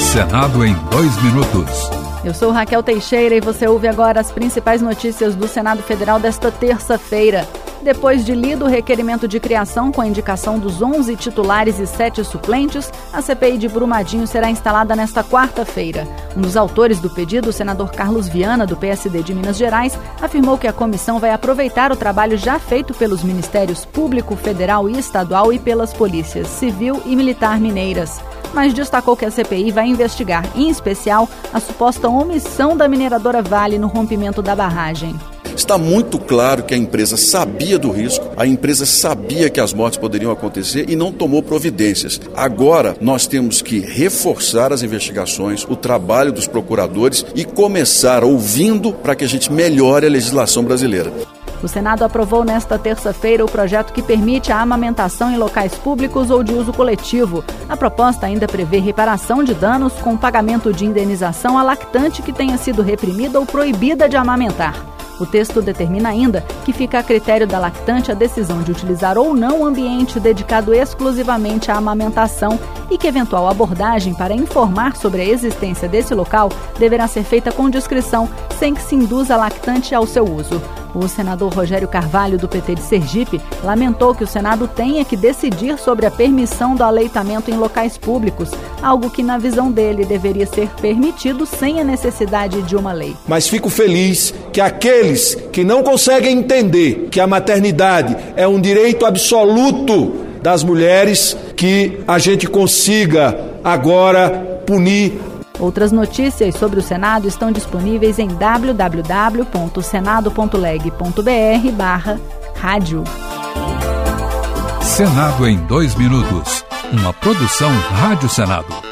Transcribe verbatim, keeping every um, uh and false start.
Senado em dois minutos. Eu sou Raquel Teixeira e você ouve agora as principais notícias do Senado Federal desta terça-feira. Depois de lido o requerimento de criação com a indicação dos onze titulares e sete suplentes, a C P I de Brumadinho será instalada nesta quarta-feira. Um dos autores do pedido, o senador Carlos Viana, do P S D de Minas Gerais, afirmou que a comissão vai aproveitar o trabalho já feito pelos Ministérios Público, Federal e Estadual e pelas polícias civil e militar mineiras. Mas destacou que a C P I vai investigar, em especial, a suposta omissão da mineradora Vale no rompimento da barragem. Está muito claro que a empresa sabia do risco, a empresa sabia que as mortes poderiam acontecer e não tomou providências. Agora, nós temos que reforçar as investigações, o trabalho dos procuradores e começar ouvindo para que a gente melhore a legislação brasileira. O Senado aprovou nesta terça-feira o projeto que permite a amamentação em locais públicos ou de uso coletivo. A proposta ainda prevê reparação de danos com pagamento de indenização à lactante que tenha sido reprimida ou proibida de amamentar. O texto determina ainda que fica a critério da lactante a decisão de utilizar ou não o ambiente dedicado exclusivamente à amamentação e que eventual abordagem para informar sobre a existência desse local deverá ser feita com discrição, sem que se induza a lactante ao seu uso. O senador Rogério Carvalho, do P T de Sergipe, lamentou que o Senado tenha que decidir sobre a permissão do aleitamento em locais públicos, algo que, na visão dele, deveria ser permitido sem a necessidade de uma lei. Mas fico feliz que aqueles que não conseguem entender que a maternidade é um direito absoluto das mulheres, que a gente consiga agora punir. Outras notícias sobre o Senado estão disponíveis em w w w ponto senado ponto leg ponto b r barra rádio. Senado em dois minutos. Uma produção Rádio Senado.